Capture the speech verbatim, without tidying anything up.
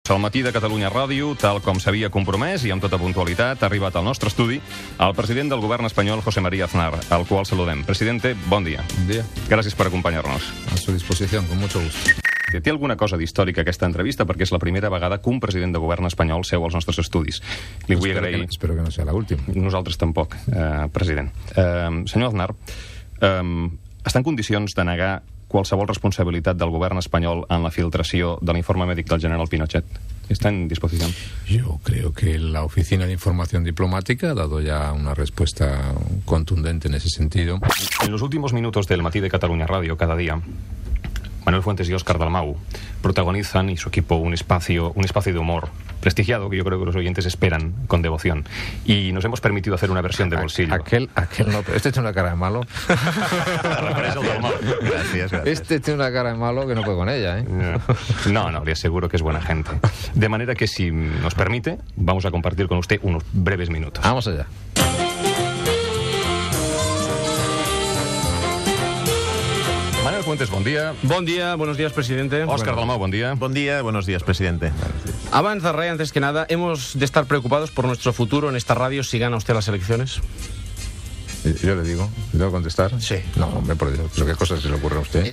Al matí de Catalunya Ràdio, tal com s'havia compromès i amb tota puntualitat, ha arribat al nostre estudi el president del govern espanyol, José María Aznar, al qual saludem. Presidente, bon dia. Bon dia. Gràcies per acompanyar-nos. A su disposición, con mucho gusto. Té alguna cosa d'històrica aquesta entrevista, perquè és la primera vegada que un president de govern espanyol seu als nostres estudis. Li vull espero agrair... Que, espero que no sea la última. Nosaltres tampoc, eh, president. Eh, senyor Aznar, eh, està en condicions de negar qualsevol responsabilitat del govern espanyol en la filtració de l'informe mèdic del general Pinochet? ¿Está en disposición? Yo creo que la Oficina de Información Diplomática ha dado ya una respuesta contundente en ese sentido. En los últimos minutos del Matí de Catalunya Radio, cada día, Manuel Fuentes y Óscar Dalmau protagonizan, y su equipo, un espacio, un espacio de humor prestigiado que yo creo que los oyentes esperan con devoción. Y nos hemos permitido hacer una versión de bolsillo. Aquel, aquel no, pero este tiene una cara de malo. Gracias, gracias. Este tiene una cara de malo que no puede con ella, ¿eh? No, no, le aseguro que es buena gente. De manera que, si nos permite, vamos a compartir con usted unos breves minutos. Vamos allá. Manuel Fuentes, bon dia. Bon dia, buenos días, presidente. Óscar Dalmau, bon dia. Buen día, buenos días, presidente. Avance de Rey, antes que nada, ¿hemos de estar preocupados por nuestro futuro en esta radio si gana usted las elecciones? Yo le digo, ¿le tengo que contestar? Sí. No, hombre, por Dios, pero qué cosas se le ocurre a usted.